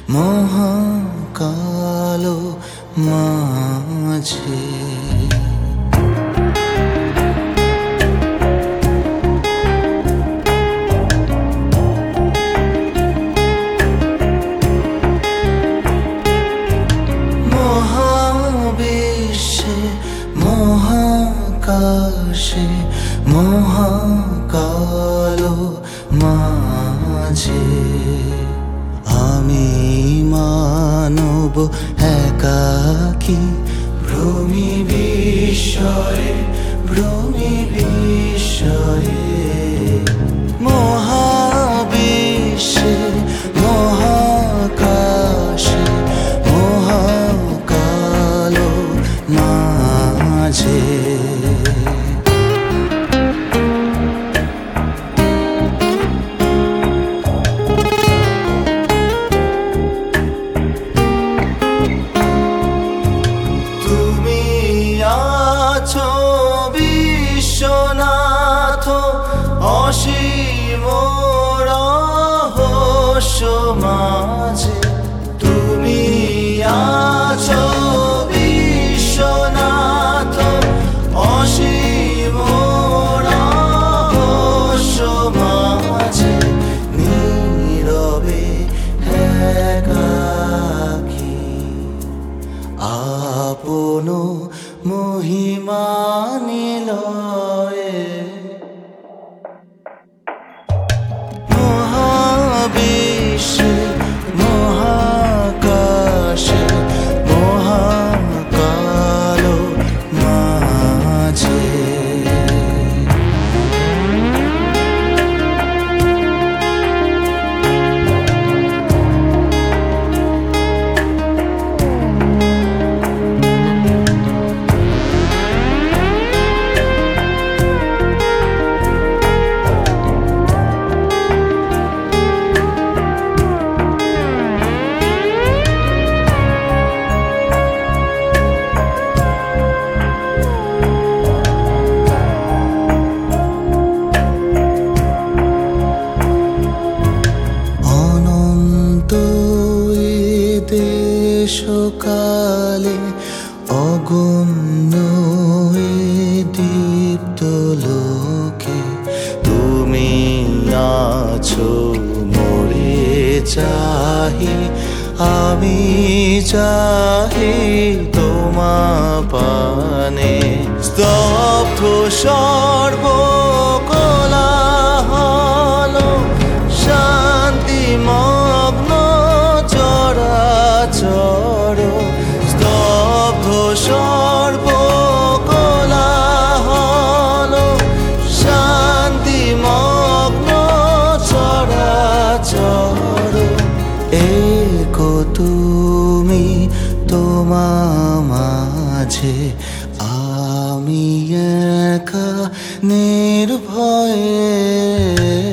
মহাকালো মাঝে। মহাবিশ্বে মহাকাশে মহাকালো মাঝে আমি মানব একাকী ভ্রমি বিস্ময়ে ভ্রমি বিস্ময়ে। মহাবিশ্বে মহাকাশে মহাকালো মাঝে বিশ্বনাথ অসীম রহস্য মাঝে। তুমি আছো বিশ্বনাথ অসীম রহস্য মাঝে নীরবে একাকী আপন মহিমা নিলয়ে। মহাবিশ্বে মহাকাশে মহাকালো মাঝে সকালে অগণ্য দীপ্ত লোকে তুমি আছো মোরে চাহি আমি চাহি তোমা পানে। স্তব্ধ সর্বকোলাহল শান্তিমগ্ন চরাচর। স্তব্ধ সর্বকোলাহল শান্তিমগ্ন চরাচর। একো তুমি তোমা মাঝে আমি একা নির্ভয়ে।